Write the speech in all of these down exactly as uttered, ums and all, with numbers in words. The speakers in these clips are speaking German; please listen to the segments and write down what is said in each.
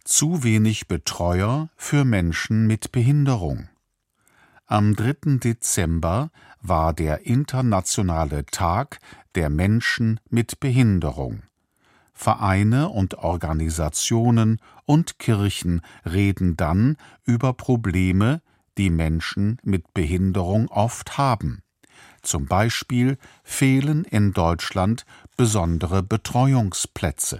Zu wenig Betreuer für Menschen mit Behinderung. Am dritten Dezember war der Internationale Tag der Menschen mit Behinderung. Vereine und Organisationen und Kirchen reden dann über Probleme, die Menschen mit Behinderung oft haben. Zum Beispiel fehlen in Deutschland besondere Betreuungsplätze.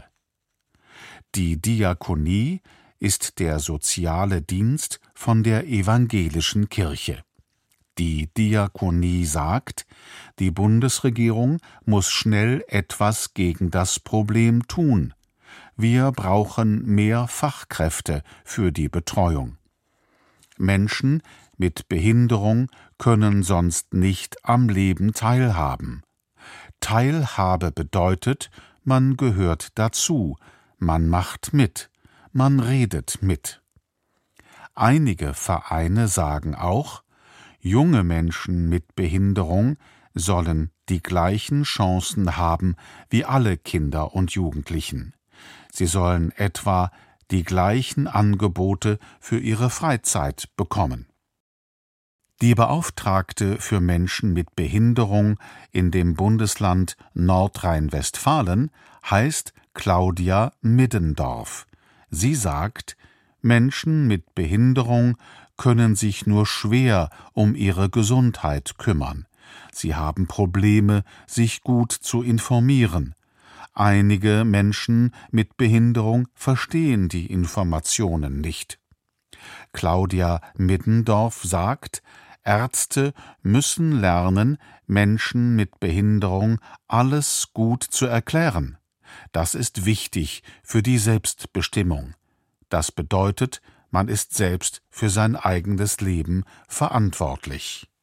Die Diakonie ist der soziale Dienst von der evangelischen Kirche. Die Diakonie sagt, die Bundesregierung muss schnell etwas gegen das Problem tun. Wir brauchen mehr Fachkräfte für die Betreuung. Menschen mit Behinderung können sonst nicht am Leben teilhaben. Teilhabe bedeutet, man gehört dazu, man macht mit, man redet mit. Einige Vereine sagen auch, junge Menschen mit Behinderung sollen die gleichen Chancen haben wie alle Kinder und Jugendlichen. Sie sollen etwa die gleichen Angebote für ihre Freizeit bekommen. Die Beauftragte für Menschen mit Behinderung in dem Bundesland Nordrhein-Westfalen heißt Claudia Middendorf. Sie sagt, Menschen mit Behinderung können sich nur schwer um ihre Gesundheit kümmern. Sie haben Probleme, sich gut zu informieren. Einige Menschen mit Behinderung verstehen die Informationen nicht. Claudia Middendorf sagt, Ärzte müssen lernen, Menschen mit Behinderung alles gut zu erklären. Das ist wichtig für die Selbstbestimmung. Das bedeutet, man ist selbst für sein eigenes Leben verantwortlich.